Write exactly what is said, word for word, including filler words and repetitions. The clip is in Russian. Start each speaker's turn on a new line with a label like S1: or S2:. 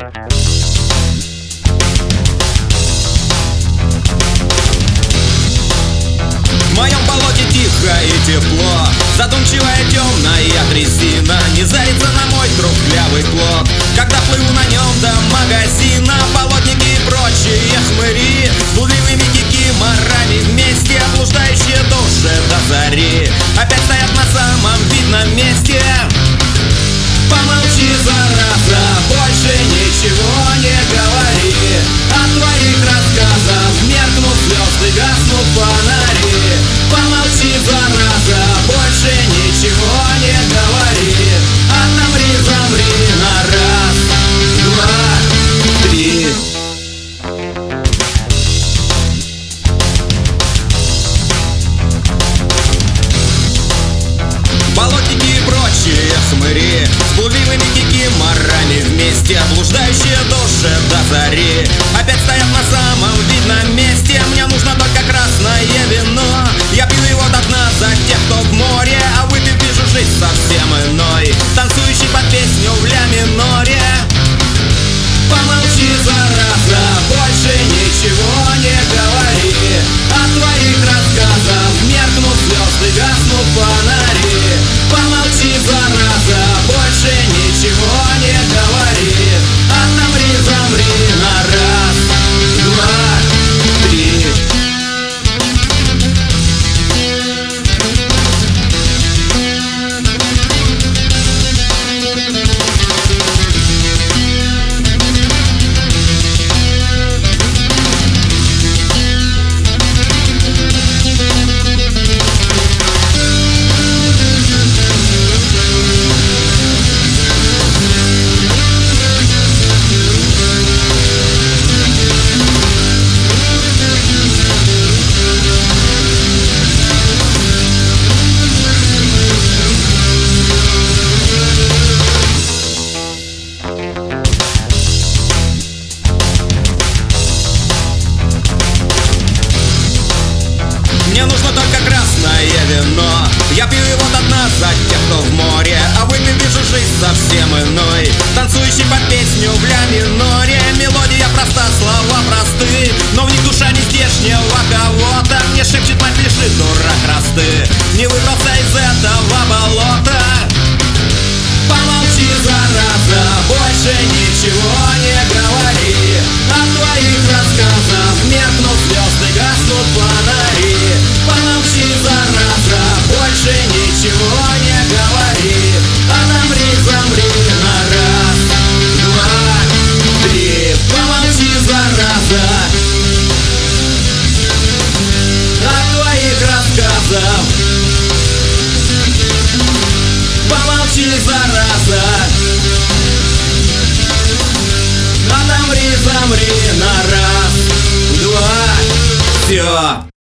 S1: В моем болоте тихо и тепло, задумчивая темная трясина не зарится на мой трухлявый плот. Когда плыву на нем до магазина, болотники и прочие хмыри, блудливыми кикиморами вместе, блуждающие души до зари, опять стоят на самом видном месте. Помолчи, зараза, больше ничего не говори. От твоих рассказов меркнут звезды, гаснут фонари. Помолчи, зараза, больше ничего не говори. Отомри, замри на раз, два, три. Болотники и прочие хмыри, с блудливыми кикиморами вместе, блуждающие души до зари, опять стоят на самом видном месте. Мне нужно только красное вино, я пью его до дна за тех, кто в море, а выпив, вижу жизнь совсем иной, танцующий под песню в ля миноре. Помолчи, зараза, больше ничего не говори. От твоих рассказов меркнут звезды, гаснут фонари. Помолчи, зараза, больше ничего не говори. Отомри, замри на раз, два, три. Мне нужно только красное вино, я пью его до дна за тех, кто в море, а выпив, вижу жизнь совсем иной, танцующий под песню в ля миноре. Мелодия проста, слова просты, но в них душа не здешнего кого-то. Мне шепчет, мать, лежит дурак расты, не выбрался из этого болота. Помолчи, зараза, больше ничего не говори. От твоих рассказов меркнут звезды, гаснут фонари. Помолчи, зараза, больше ничего не говори. Отомри, замри на раз, два, три. Помолчи, зараза, от твоих рассказов. Помолчи, зараза, отомри, замри на раз, два, все.